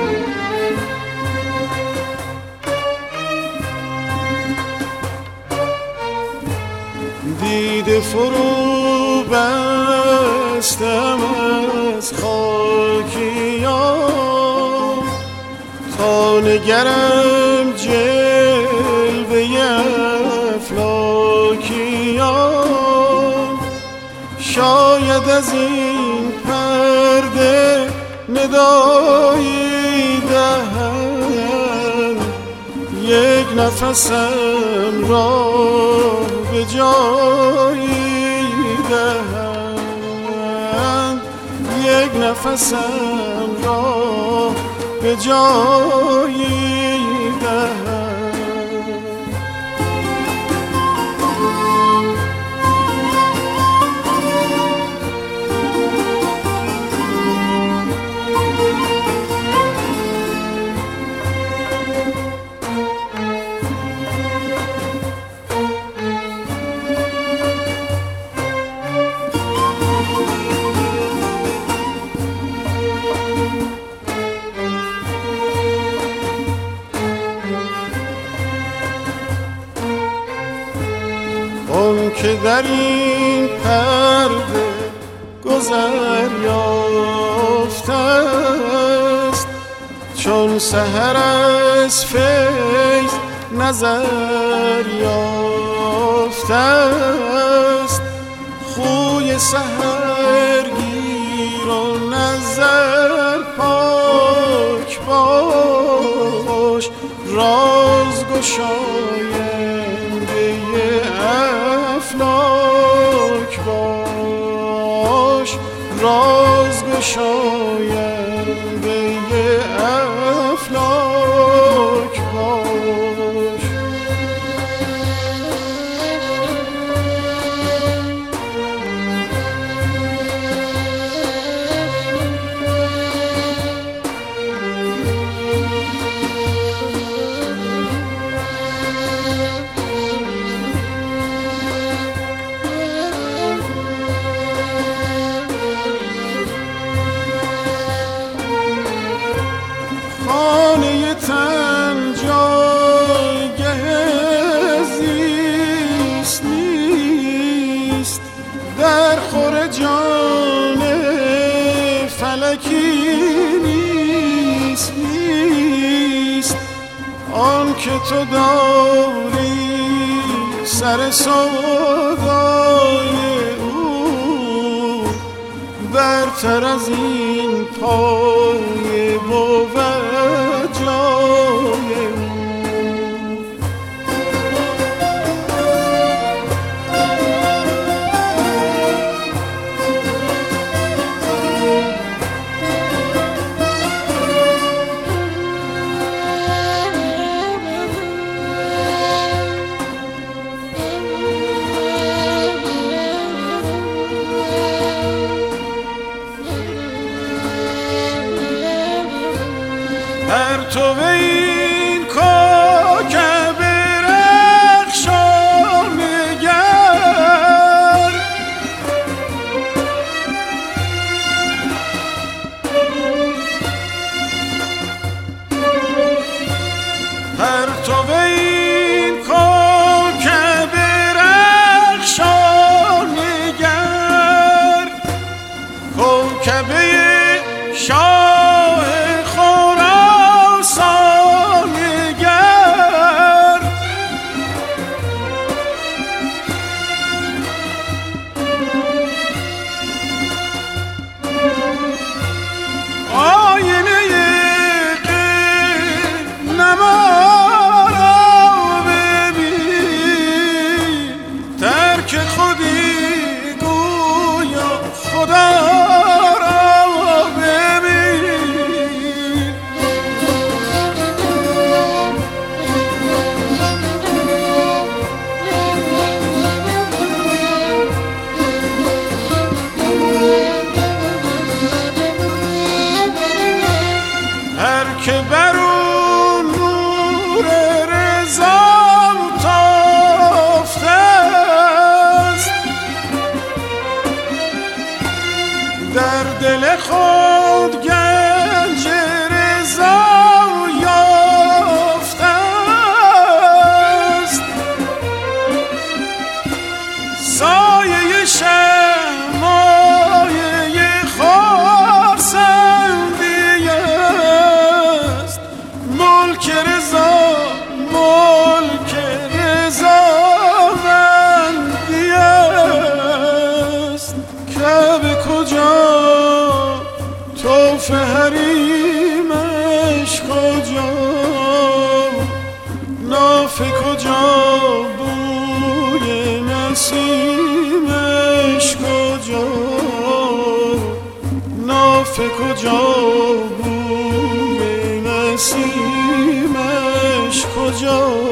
دیده فرو بستم از خاکیان تا نگرم جلوه افلاکیان. شاید از این پرده ندایی دهند یک نفسم را به جایی دهند، یک نفسم را به جایی دهند. که در این پرده گذر یافته است، چون سحر از فیض نظر یافته است. خوی سحرگیر و نظر پاک باش، راز گشاینده افلاک باش، راز گشاینده افلاک باش. خانه تن جایگه زیست نیست، در خور جان فلکی نیست. آن که تو داری سر سودای او، برتر از این پای بود جای او. پرتو این کوکب رخشان نگر، پرتو این کوکب رخشان نگر، کوکب شاه خراسان نگر. آینه نما کجا نافه کجا بوی نسیمش کجا نافه کجا بوی نسیمش کجا